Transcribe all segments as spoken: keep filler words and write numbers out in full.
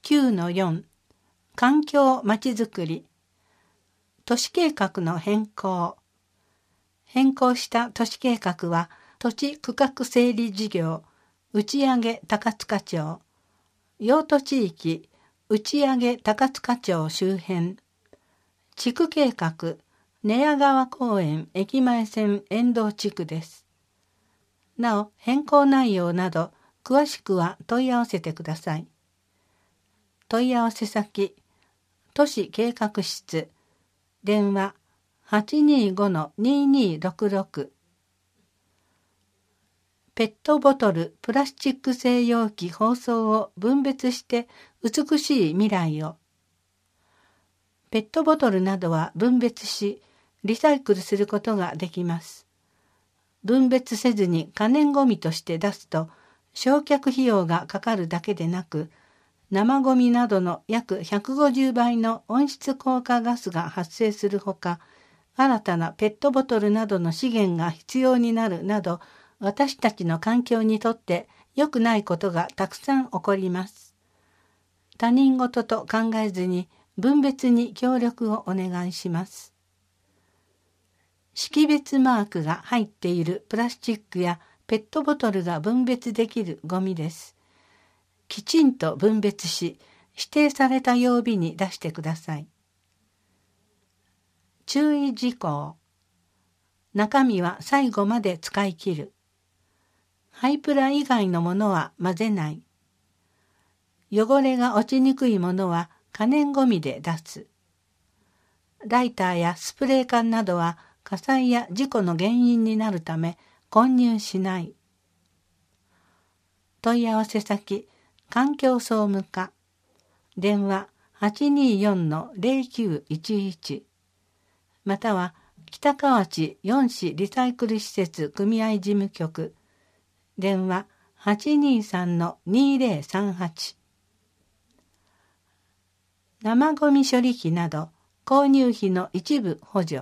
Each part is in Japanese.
きゅうのよん 環境まちづくり。都市計画の変更。変更した都市計画は土地区画整理事業打上高塚町、用途地域打上高塚町周辺、地区計画寝屋川公園駅前線沿道地区です。なお変更内容など詳しくは問い合わせてください。問い合わせ先都市計画室電話 はちにーごのにーにーろくろく。ペットボトルプラスチック製容器包装を分別して美しい未来を。ペットボトルなどは分別しリサイクルすることができます。分別せずに可燃ごみとして出すと焼却費用がかかるだけでなく、生ゴミなどの約ひゃくごじゅうばいの温室効果ガスが発生するほか、新たなペットボトルなどの資源が必要になるなど、私たちの環境にとって良くないことがたくさん起こります。他人事と考えずに分別に協力をお願いします。識別マークが入っているプラスチックやペットボトルが分別できるゴミです。きちんと分別し、指定された曜日に出してください。注意事項。中身は最後まで使い切る。ハイプラ以外のものは混ぜない。汚れが落ちにくいものは可燃ごみで出す。ライターやスプレー缶などは火災や事故の原因になるため混入しない。問い合わせ先、環境総務課。電話 はちにーよんのぜろきゅういちいち。または北河内よん市リサイクル施設組合事務局。電話 はちにーさんのにーぜろさんはち。生ゴミ処理機など購入費の一部補助。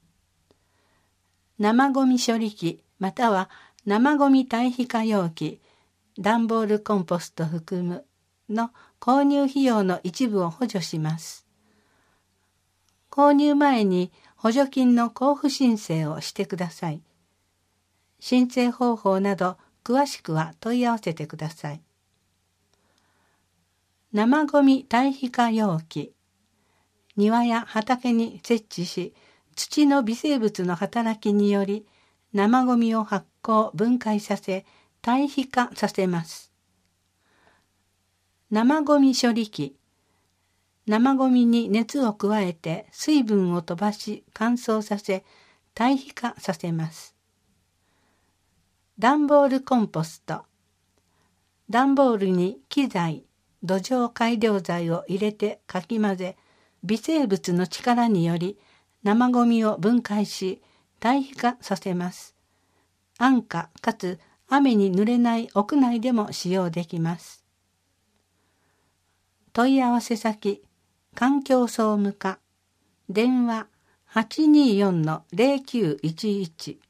生ゴミ処理機または生ゴミ堆肥化容器、段ボールコンポスト含むの購入費用の一部を補助します。購入前に補助金の交付申請をしてください。申請方法など詳しくは問い合わせてください。生ゴミ堆肥化容器。庭や畑に設置し、土の微生物の働きにより生ゴミを発酵分解させ堆肥化させます。生ゴミ処理機。生ゴミに熱を加えて水分を飛ばし乾燥させ堆肥化させます。段ボールコンポスト。段ボールに機材、土壌改良剤を入れてかき混ぜ、微生物の力により生ゴミを分解し堆肥化させます。安価かつ雨に濡れない屋内でも使用できます。問い合わせ先、環境総務課。電話 はちにーよんのぜろきゅういちいち。